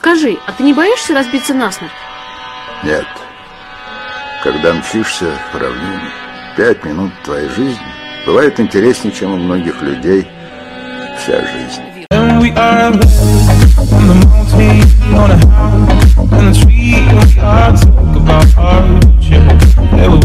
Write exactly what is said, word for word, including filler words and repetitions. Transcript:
Скажи, а ты не боишься разбиться насмерть? Нет. Когда мчишься по равнине, пять минут твоей жизни бывает интереснее, чем у многих людей вся жизнь. And the tree, we are talk about our future.